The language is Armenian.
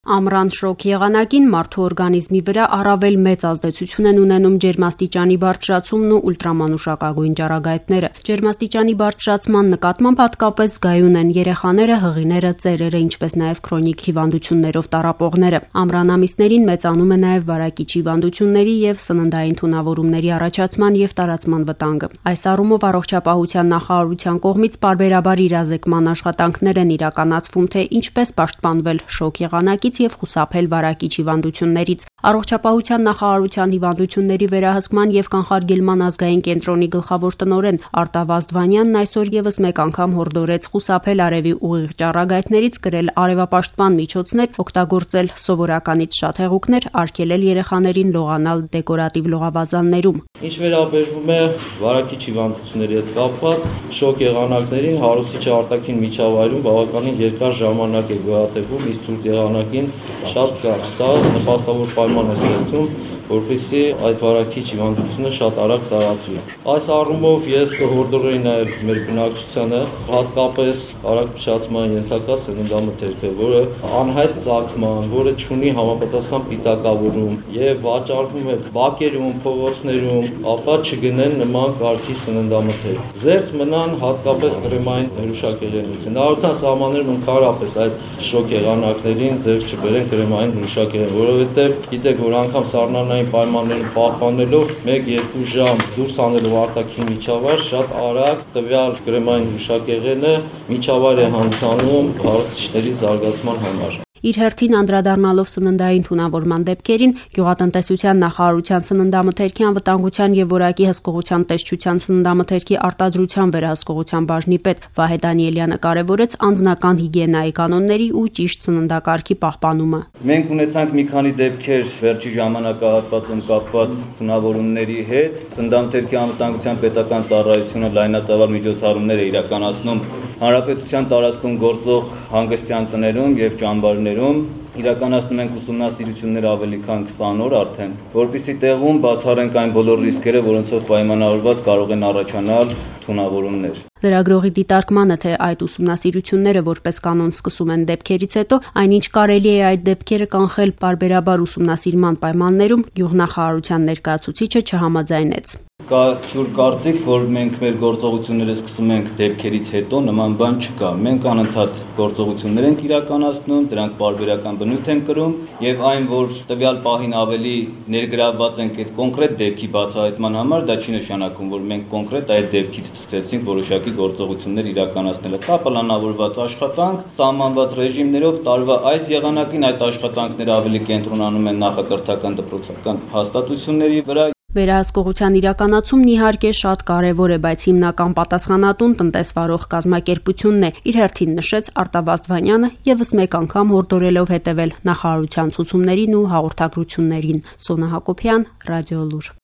Ամռան շոկ եղանակին մարդու օրգանիզմի վրա առավել մեծ ազդեցություն են ունենում ջերմաստիճանի բարձրացումն ու ուլտրամանուշակագույն ճառագայթները։ Ջերմաստիճանի բարձրացման նկատմամբ հատկապես զգայուն են երեխաները, հղիները, ծերերը, ինչպես նաև քրոնիկ հիվանդություններով տառապողները։ Ամռան ամիսներին մեծանում է նաև վարակիչ հիվանդությունների և սննդային թունավորումների առաջացման և տարածման վտանգը։ Այս առումով Առողջապահության նախարարության կողմից պարբերաբար իրազեկման աշխատանքներ են իրականացվում, թե ինչպես պաշտպանվել շոկ եղանակից և խուսափել վարակիչ հիվանդություններից։ Առողջապահության նախարարության հիվանդությունների վերահսկման և կանխարգելման ազգային կենտրոնի գլխավոր տնօրեն Արտավ Ազդվանյանն այսօր ևս մեկ անգամ հորդորեց խուսափել արևի ուղիղ ճառագայթներից, կրել արևապաշտպան միջոցներ, օգտագործել սովորականից շատ հեղուկներ, արգելել երեխաներին լողանալ դեկորատիվ լողավազաններում։ Ինչ վերաբերվում է վարակիչ հիվանդությունների հետ կապված, շոկ եղանակներին հարուցիչ արտաքին միջավայրում բավականին երկար ժամանակ է գոյատևում, իսկ ցուրտ եղանակին շատ կարճ։ Սա նպաստավոր պայման է ստեղծում, որպեսզի այդ վարակիչ հիվանդությունը շատ արագ տարածվի։ Այս առումով ես կհորդորեի նաև մեր բնակչությանը հատկապես արագ փչացման ենթակա սննդամթերքը, որը անհայտ ծագման, որը չունի համապատասխան պիտակավորում եւ վաճառվում է բակերում, փողոցներում, ապա չգնեն նման կարգի սննդամթերք։ Զերծ մնան հատկապես կրեմային հրուշակեղենից։ Հնարավորության սահմաններում ընդհանրապես այդ շոկ եղանակներին ձեռք չբերեն կրեմային հրուշակեղեն, որովհետեւ գիտեք, որ անգամ սառնանային պայմաններում պահպանելով 1-2 ժամ դուրս անելով արտաքին միջավայր շատ արագ տվյալ կրեմային հրուշակեղենը միջավայր է հանդիսանում հարուցիչների զարգացման համար։ Իր հերթին անդրադառնալով սննդային թունավորման դեպքերին, Գյուղատնտեսության նախարարության սննդամթերքի անվտանգության և որակի հսկողության տեսչության սննդամթերքի արտադրության վերահսկողության բաժնի պետ Վահե Դանիելյանը կարևորեց անձնական հիգիենայի կանոնների ու ճիշտ սննդակարգի պահպանումը։ Մենք ունեցանք մի քանի դեպքեր վերջի ժամանակահատվածում կապված թունավորումների հետ։ Սննդամթերքի անվտանգության պետական ծառայությունը լայնածավալ միջոցառումներ է իրականացնում հանրապետության տարածքում գործող հանգստյան տներում և ճամբարներում։ Իրականացնում ենք ուսումնասիրություններ ավելի քան 20 օր արդեն, որպեսզի տեղում բացառենք այն բոլոր ռիսկերը, որոնցով պայմանավորված կարող են առաջանալ թունավորումներ։ Լրագրողի դիտարկմանը, թե այդ ուսումնասիրությունները որպես կանոն սկսում են դեպքերից հետո, այնինչ կարելի է այդ դեպքերը կանխել պարբերաբար ուսումնասիրման պայմաններում, գյուղնախարարության ներկայացուցիչը չհամաձայնեց։ Կա ջուր կարծիք, որ մենք մեր գործողությունները սկսում ենք դեպքերից հետո, նման բան չկա։ Մենք անընդհատ գործողություններ ենք իրականացնում, դրանք պարբերական բնույթ են կրում եւ այն, որ տվյալ պահին ավելի ներգրավված ենք այդ կոնկրետ դեպքի բացահայտման համար, դա չի նշանակում, որ մենք կոնկրետ այդ դեպքից սկսեցինք որոշակի գործողություններ իրականացնել։ Կա պլանավորված աշխատանք, սահմանված ռեժիմներով տարվա այս եղանակին այդ աշխատանքները ավելի կենտրոնանում են նախակրթական դպրոցական հաստատությունների վրա։ Վերահսկողության իրականացումն իհարկե շատ կարևոր է, բայց հիմնական պատասխանատուն տնտեսվարող կազմակերպությունն է, իր հերթին նշեց Արտավ Ազդվանյանը, ևս մեկ անգամ հորդորելով հետևել նախարարության ցուցումներին ու հաղորդագրություններին։ Սոնա Հակոբյան, Ռադիոլուր։